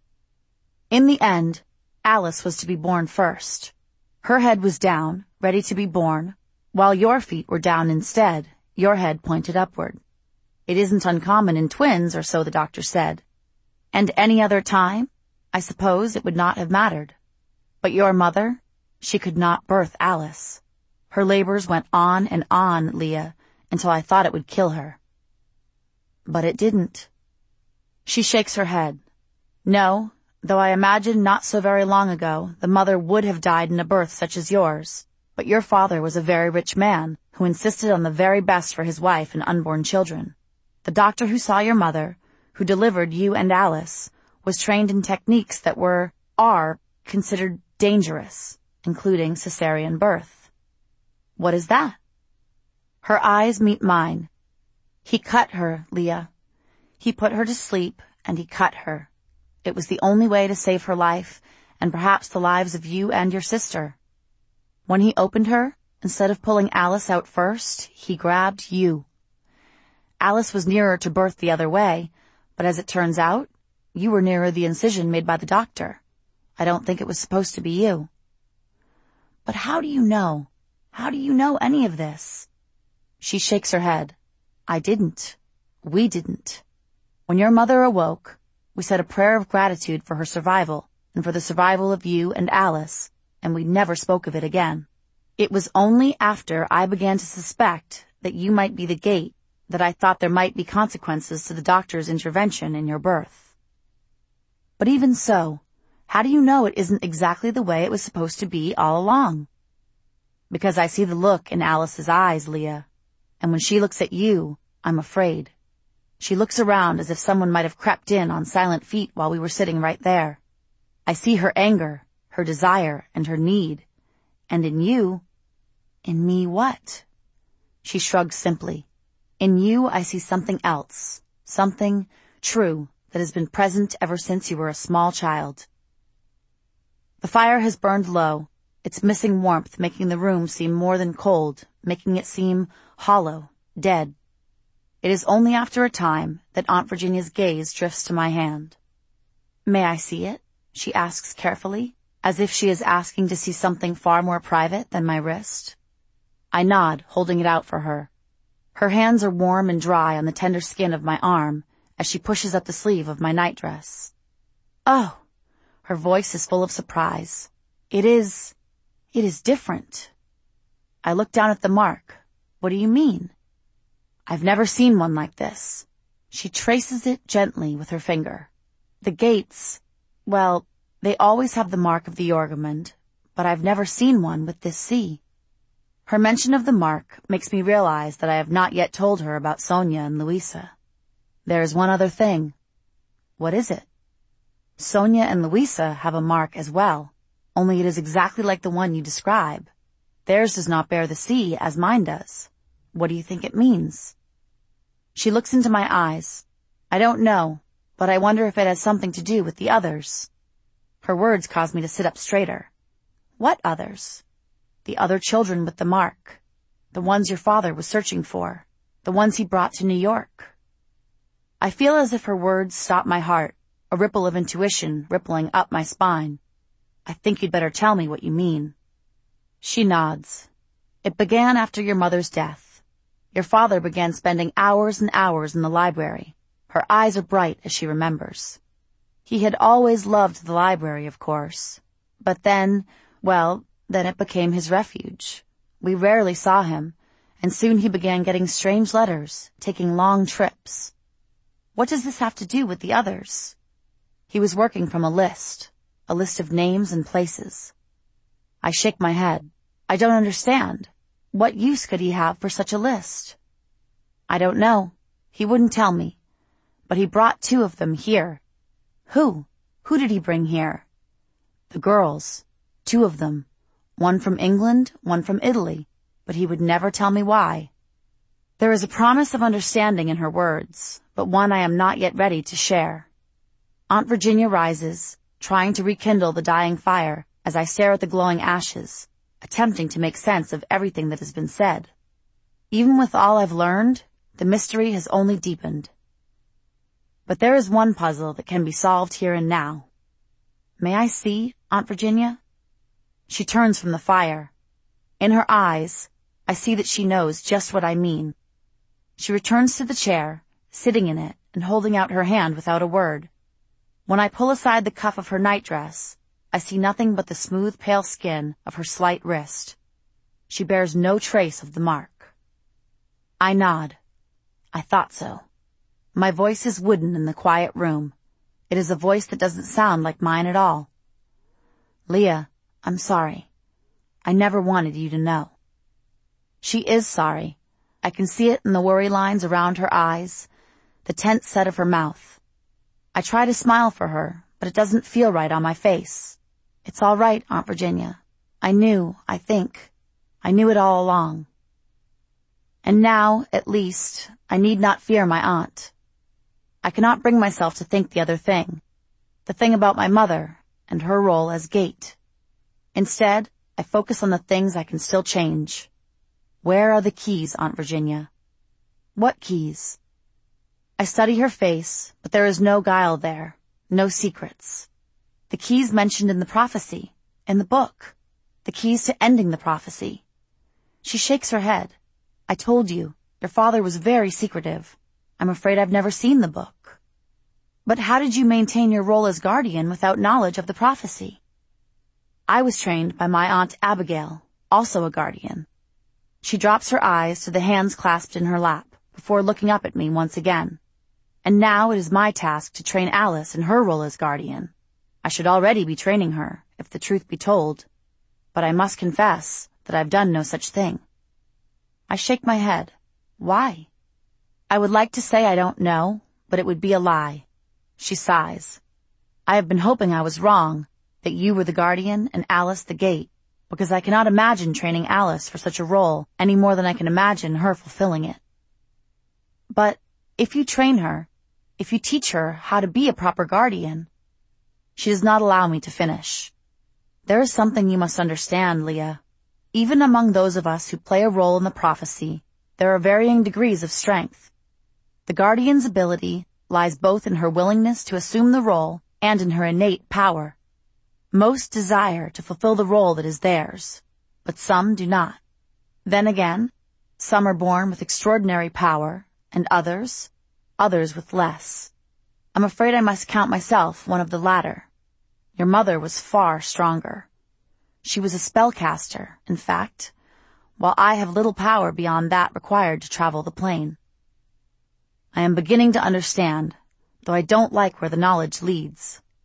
In the end, Alice was to be born first. Her head was down, ready to be born, while your feet were down instead, your head pointed upward. It isn't uncommon in twins, or so the doctor said. And any other time, I suppose it would not have mattered. But your mother, she could not birth Alice. Her labors went on and on, Leah, until I thought it would kill her. But it didn't. She shakes her head. No, though I imagine not so very long ago the mother would have died in a birth such as yours. But your father was a very rich man who insisted on the very best for his wife and unborn children. The doctor who saw your mother, who delivered you and Alice, was trained in techniques that are considered dangerous, including cesarean birth. What is that? Her eyes meet mine. He cut her, Leah. He put her to sleep, and he cut her. It was the only way to save her life, and perhaps the lives of you and your sister. When he opened her, instead of pulling Alice out first, he grabbed you. Alice was nearer to birth the other way, but as it turns out, you were nearer the incision made by the doctor. I don't think it was supposed to be you. But how do you know? How do you know any of this? She shakes her head. I didn't. We didn't. When your mother awoke, we said a prayer of gratitude for her survival and for the survival of you and Alice, and we never spoke of it again. It was only after I began to suspect that you might be the gate that I thought there might be consequences to the doctor's intervention in your birth. But even so, how do you know it isn't exactly the way it was supposed to be all along? Because I see the look in Alice's eyes, Leah, and when she looks at you, I'm afraid. She looks around as if someone might have crept in on silent feet while we were sitting right there. I see her anger, her desire, and her need. And in you, in me what? She shrugs simply. In you I see something else, something true that has been present ever since you were a small child. The fire has burned low, its missing warmth making the room seem more than cold, making it seem hollow, dead. It is only after a time that Aunt Virginia's gaze drifts to my hand. May I see it? She asks carefully, as if she is asking to see something far more private than my wrist. I nod, holding it out for her. Her hands are warm and dry on the tender skin of my arm as she pushes up the sleeve of my nightdress. Oh! Her voice is full of surprise. It is different. I look down at the mark. What do you mean? I've never seen one like this. She traces it gently with her finger. The gates, well, They always have the mark of the Orgrimmund, but I've never seen one with this sea. Her mention of the mark makes me realize that I have not yet told her about Sonia and Louisa. There is one other thing. What is it? Sonia and Louisa have a mark as well, only it is exactly like the one you describe. Theirs does not bear the sea as mine does. What do you think it means? She looks into my eyes. I don't know, but I wonder if it has something to do with the others. Her words cause me to sit up straighter. What others? The other children with the mark. The ones your father was searching for. The ones he brought to New York. I feel as if her words stop my heart, a ripple of intuition rippling up my spine. I think you'd better tell me what you mean. She nods. It began after your mother's death. Your father began spending hours and hours in the library. Her eyes are bright as she remembers. He had always loved the library, of course. But then it became his refuge. We rarely saw him, and soon he began getting strange letters, taking long trips. What does this have to do with the others? He was working from a list of names and places. I shake my head. I don't understand. What use could he have for such a list? I don't know. He wouldn't tell me. But he brought 2 of them here. Who? Who did he bring here? The girls. 2 of them. One from England, one from Italy, but he would never tell me why. There is a promise of understanding in her words, but one I am not yet ready to share. Aunt Virginia rises, trying to rekindle the dying fire as I stare at the glowing ashes, attempting to make sense of everything that has been said. Even with all I've learned, the mystery has only deepened. But there is one puzzle that can be solved here and now. May I see, Aunt Virginia? She turns from the fire. In her eyes, I see that she knows just what I mean. She returns to the chair, sitting in it and holding out her hand without a word. When I pull aside the cuff of her nightdress, I see nothing but the smooth, pale skin of her slight wrist. She bears no trace of the mark. I nod. I thought so. My voice is wooden in the quiet room. It is a voice that doesn't sound like mine at all. Leah, I'm sorry. I never wanted you to know. She is sorry. I can see it in the worry lines around her eyes, the tense set of her mouth. I try to smile for her, but it doesn't feel right on my face. It's all right, Aunt Virginia. I knew it all along. And now, at least, I need not fear my aunt. I cannot bring myself to think the other thing, the thing about my mother and her role as gate. Instead, I focus on the things I can still change. Where are the keys, Aunt Virginia? What keys? I study her face, but there is no guile there, no secrets. The keys mentioned in the prophecy, in the book, the keys to ending the prophecy. She shakes her head. I told you, your father was very secretive. I'm afraid I've never seen the book. But how did you maintain your role as guardian without knowledge of the prophecy? I was trained by my Aunt Abigail, also a guardian. She drops her eyes to the hands clasped in her lap before looking up at me once again. And now it is my task to train Alice in her role as guardian. I should already be training her, if the truth be told. But I must confess that I've done no such thing. I shake my head. Why? I would like to say I don't know, but it would be a lie. She sighs. I have been hoping I was wrong, that you were the guardian and Alice the gate, because I cannot imagine training Alice for such a role any more than I can imagine her fulfilling it. But if you train her, if you teach her how to be a proper guardian... She does not allow me to finish. There is something you must understand, Leah. Even among those of us who play a role in the prophecy, there are varying degrees of strength. The guardian's ability lies both in her willingness to assume the role and in her innate power. Most desire to fulfill the role that is theirs, but some do not. Then again, some are born with extraordinary power, and others with less. I'm afraid I must count myself one of the latter. Your mother was far stronger. She was a spellcaster, in fact, while I have little power beyond that required to travel the plane. I am beginning to understand, though I don't like where the knowledge leads.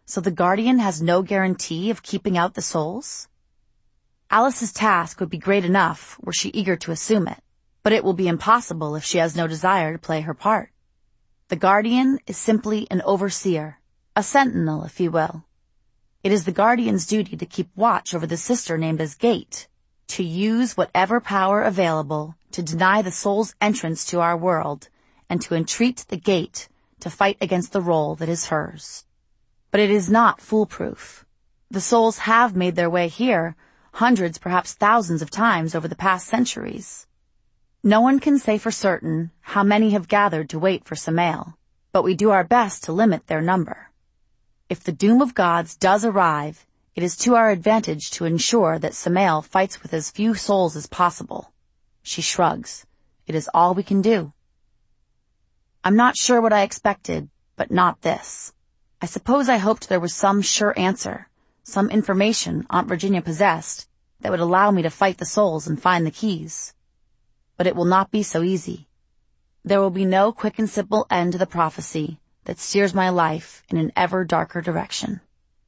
So the Guardian has no guarantee of keeping out the souls? Alice's task would be great enough were she eager to assume it, but it will be impossible if she has no desire to play her part. The Guardian is simply an overseer, a sentinel, if you will. It is the Guardian's duty to keep watch over the sister named as Gate, to use whatever power available to deny the soul's entrance to our world, and to entreat the Gate to fight against the role that is hers. But it is not foolproof. The souls have made their way here, hundreds, perhaps thousands of times over the past centuries. No one can say for certain how many have gathered to wait for Samael, but we do our best to limit their number. If the doom of gods does arrive, it is to our advantage to ensure that Samael fights with as few souls as possible. She shrugs. It is all we can do. I'm not sure what I expected, but not this. I suppose I hoped there was some sure answer, some information Aunt Virginia possessed that would allow me to fight the souls and find the keys. But it will not be so easy. There will be no quick and simple end to the prophecy that steers my life in an ever darker direction.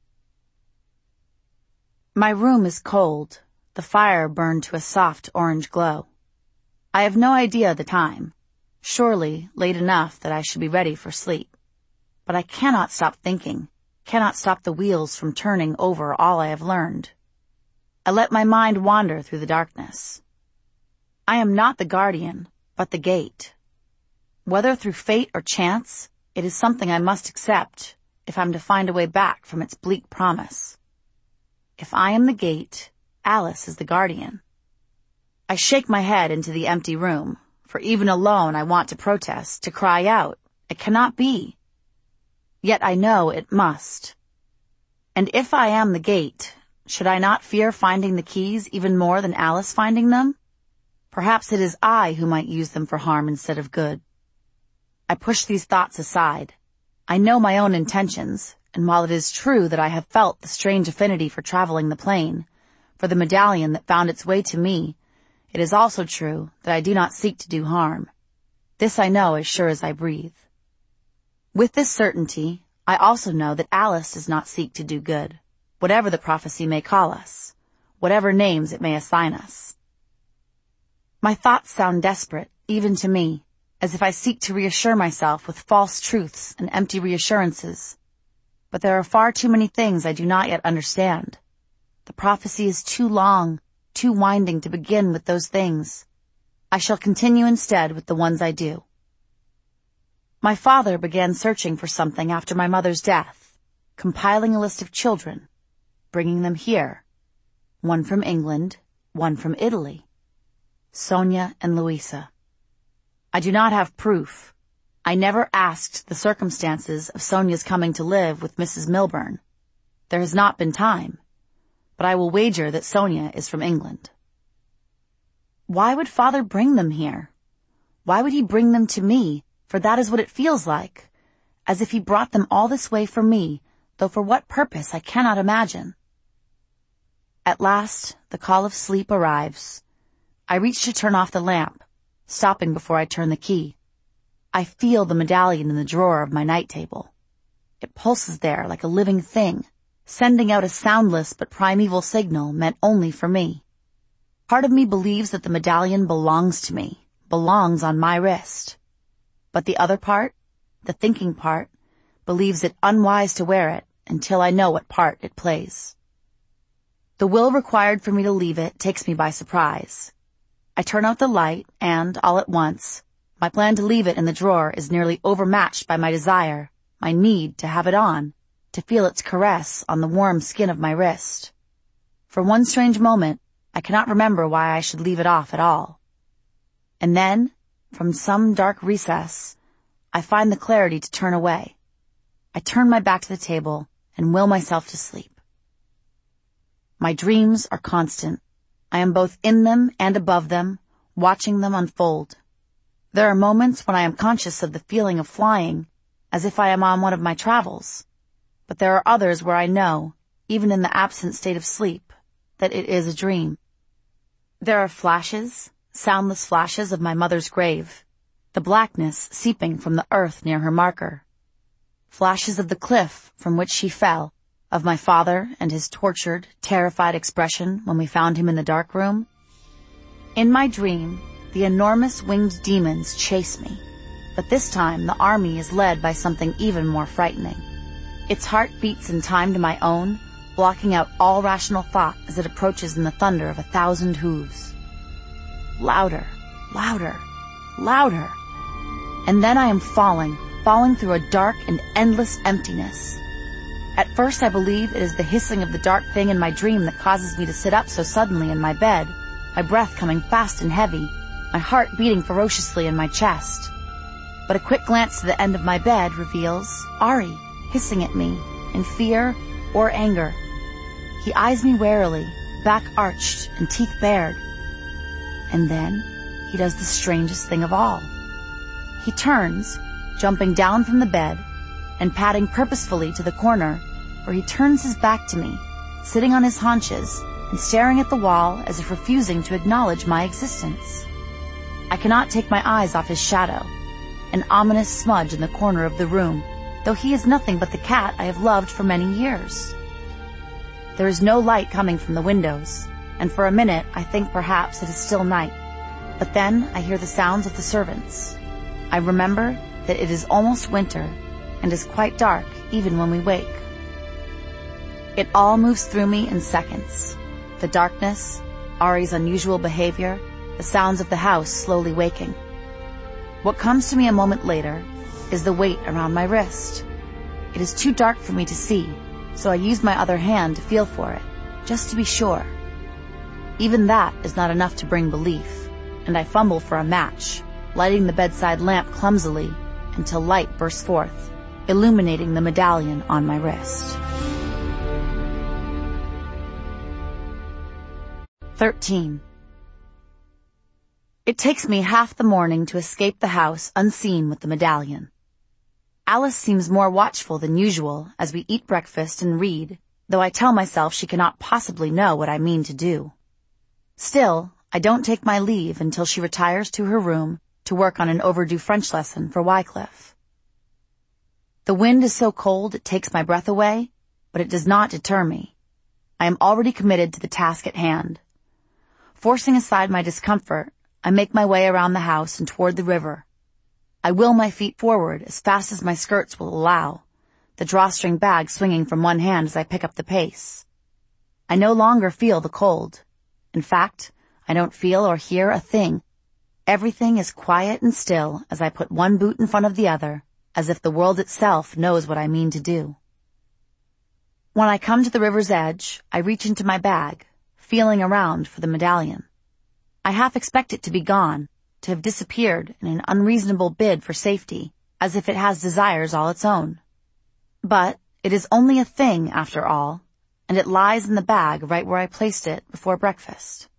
My room is cold, the fire burned to a soft orange glow. I have no idea the time, surely late enough that I should be ready for sleep. But I cannot stop thinking, cannot stop the wheels from turning over all I have learned. I let my mind wander through the darkness. I am not the Guardian, but the Gate. Whether through fate or chance, it is something I must accept if I'm to find a way back from its bleak promise. If I am the Gate, Alice is the Guardian. I shake my head into the empty room, for even alone I want to protest, to cry out. It cannot be. Yet I know it must. And if I am the Gate, should I not fear finding the keys even more than Alice finding them? Perhaps it is I who might use them for harm instead of good. I push these thoughts aside. I know my own intentions, and while it is true that I have felt the strange affinity for traveling the plane, for the medallion that found its way to me, it is also true that I do not seek to do harm. This I know as sure as I breathe. With this certainty, I also know that Alice does not seek to do good, whatever the prophecy may call us, whatever names it may assign us. My thoughts sound desperate, even to me, as if I seek to reassure myself with false truths and empty reassurances. But there are far too many things I do not yet understand. The prophecy is too long, too winding to begin with those things. I shall continue instead with the ones I do. My father began searching for something after my mother's death, compiling a list of children, bringing them here. One from England, one from Italy. Sonia and Louisa. I do not have proof. I never asked the circumstances of Sonia's coming to live with Mrs. Milburn. There has not been time, but I will wager that Sonia is from England. Why would father bring them here? Why would he bring them to me? For that is what it feels like, as if he brought them all this way for me, though for what purpose I cannot imagine. At last, the call of sleep arrives. I reach to turn off the lamp, stopping before I turn the key. I feel the medallion in the drawer of my night table. It pulses there like a living thing, sending out a soundless but primeval signal meant only for me. Part of me believes that the medallion belongs to me, belongs on my wrist. But the other part, the thinking part, believes it unwise to wear it until I know what part it plays. The will required for me to leave it takes me by surprise. I turn out the light and, all at once, my plan to leave it in the drawer is nearly overmatched by my desire, my need to have it on, to feel its caress on the warm skin of my wrist. For one strange moment, I cannot remember why I should leave it off at all. And then, from some dark recess, I find the clarity to turn away. I turn my back to the table and will myself to sleep. My dreams are constant. I am both in them and above them, watching them unfold. There are moments when I am conscious of the feeling of flying, as if I am on one of my travels. But there are others where I know, even in the absent state of sleep, that it is a dream. There are flashes, soundless flashes of my mother's grave, the blackness seeping from the earth near her marker. flashes of the cliff from which she fell, of my father and his tortured, terrified expression when we found him in the dark room. In my dream, the enormous winged demons chase me, but this time the army is led by something even more frightening. Its heart beats in time to my own, blocking out all rational thought as it approaches in the thunder of 1,000 hooves. Louder, louder, louder. And then I am falling through a dark and endless emptiness. At first I believe it is the hissing of the dark thing in my dream that causes me to sit up so suddenly in my bed, my breath coming fast and heavy, my heart beating ferociously in my chest. But a quick glance to the end of my bed reveals Ari, hissing at me, in fear or anger. He eyes me warily, back arched and teeth bared. And then he does the strangest thing of all. He turns, jumping down from the bed, and padding purposefully to the corner, where he turns his back to me, sitting on his haunches and staring at the wall as if refusing to acknowledge my existence. I cannot take my eyes off his shadow, an ominous smudge in the corner of the room, though he is nothing but the cat I have loved for many years. There is no light coming from the windows, and for a minute I think perhaps it is still night. But then I hear the sounds of the servants. I remember that it is almost winter and is quite dark even when we wake. It all moves through me in seconds. The darkness, Ari's unusual behavior, the sounds of the house slowly waking. What comes to me a moment later is the weight around my wrist. It is too dark for me to see, so I use my other hand to feel for it, just to be sure. Even that is not enough to bring belief, and I fumble for a match, lighting the bedside lamp clumsily until light bursts forth, illuminating the medallion on my wrist. 13. It takes me half the morning to escape the house unseen with the medallion. Alice seems more watchful than usual as we eat breakfast and read, though I tell myself she cannot possibly know what I mean to do. Still, I don't take my leave until she retires to her room to work on an overdue French lesson for Wycliffe. The wind is so cold it takes my breath away, but it does not deter me. I am already committed to the task at hand. Forcing aside my discomfort, I make my way around the house and toward the river. I will my feet forward as fast as my skirts will allow, the drawstring bag swinging from one hand as I pick up the pace. I no longer feel the cold. In fact, I don't feel or hear a thing. Everything is quiet and still as I put one boot in front of the other, as if the world itself knows what I mean to do. When I come to the river's edge, I reach into my bag, feeling around for the medallion. I half expect it to be gone, to have disappeared in an unreasonable bid for safety, as if it has desires all its own. But it is only a thing, after all, and it lies in the bag right where I placed it before breakfast.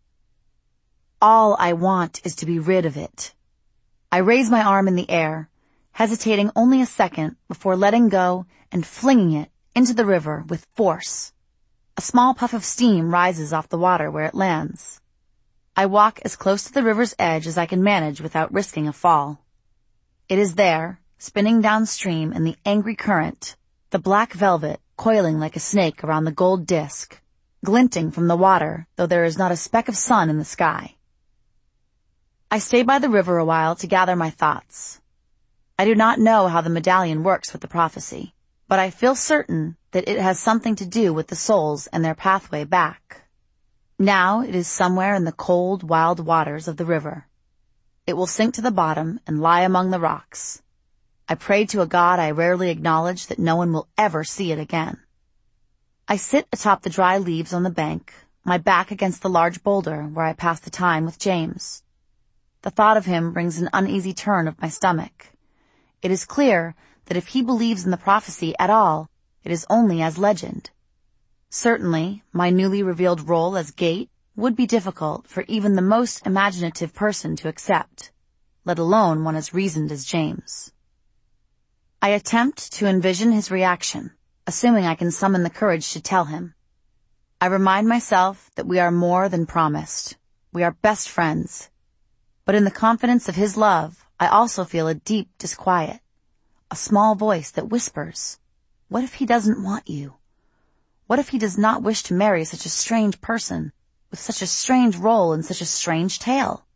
All I want is to be rid of it. I raise my arm in the air, hesitating only a second before letting go and flinging it into the river with force. A small puff of steam rises off the water where it lands. I walk as close to the river's edge as I can manage without risking a fall. It is there, spinning downstream in the angry current, the black velvet coiling like a snake around the gold disk, glinting from the water, though there is not a speck of sun in the sky. I stay by the river a while to gather my thoughts. I do not know how the medallion works with the prophecy, but I feel certain that it has something to do with the souls and their pathway back. Now it is somewhere in the cold, wild waters of the river. It will sink to the bottom and lie among the rocks. I pray to a God I rarely acknowledge that no one will ever see it again. I sit atop the dry leaves on the bank, my back against the large boulder where I pass the time with James. The thought of him brings an uneasy turn of my stomach. It is clear that if he believes in the prophecy at all, it is only as legend. Certainly, my newly revealed role as Gate would be difficult for even the most imaginative person to accept, let alone one as reasoned as James. I attempt to envision his reaction, assuming I can summon the courage to tell him. I remind myself that we are more than promised. We are best friends. But in the confidence of his love, I also feel a deep disquiet. a small voice that whispers, what if he doesn't want you? What if he does not wish to marry such a strange person, with such a strange role and such a strange tale?